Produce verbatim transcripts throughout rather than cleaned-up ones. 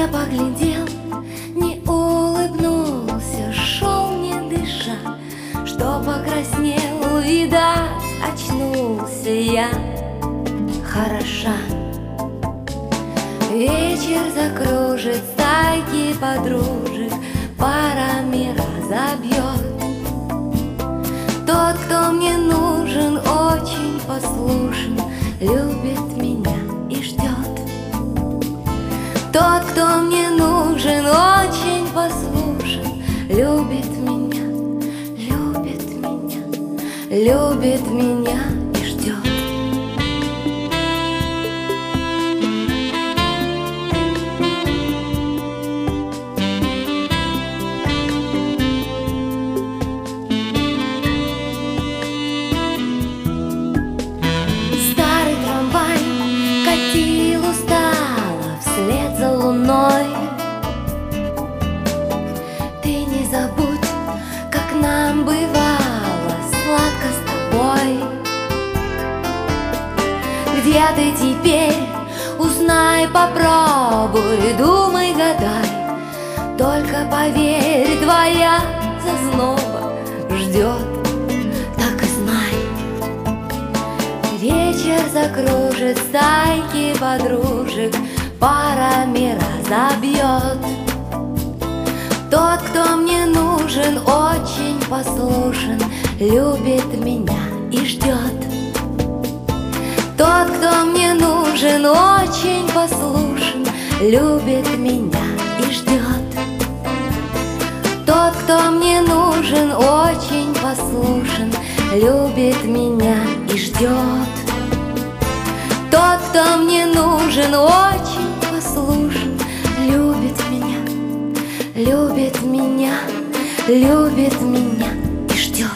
не поглядел, не улыбнулся, шел не дыша, что покраснел, видать, очнулся я. Хороша. Вечер закружит, стайки подружек парами разобьет. Тот, кто мне нужен, очень послушен, любит меня и ждет. Тот, кто мне нужен, очень послушен, любит меня, любит меня, любит меня и ждет. Ты не забудь, как нам бывало сладко с тобой. Где ты теперь? Узнай, попробуй, думай, гадай. Только поверь, твоя зазноба ждет, так и знай. Вечер закружит, стайки подружек парами разобьет. Тот, кто мне нужен, очень послушен, любит меня и ждет. Тот, кто мне нужен, очень послушен, любит меня и ждет. Тот, кто мне нужен, очень послушен, любит меня и ждет. Тот, кто мне нужен, очень послушен, любит меня, любит меня, любит меня и ждет.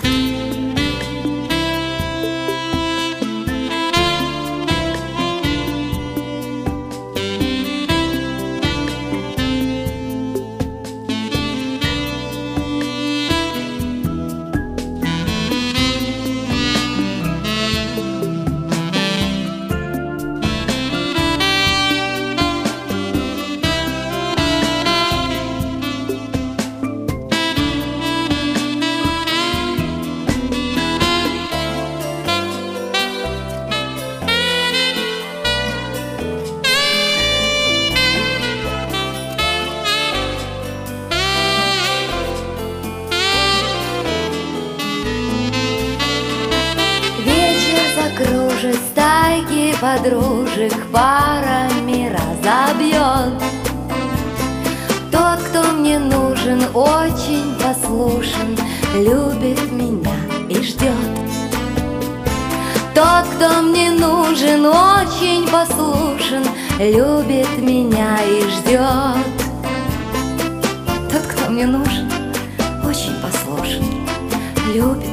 Кружит, стайки подружек парами разобьет. Тот, кто мне нужен, очень послушен, любит меня и ждет. Тот, кто мне нужен, очень послушен, любит меня и ждет. Тот, кто мне нужен, очень послушен, любит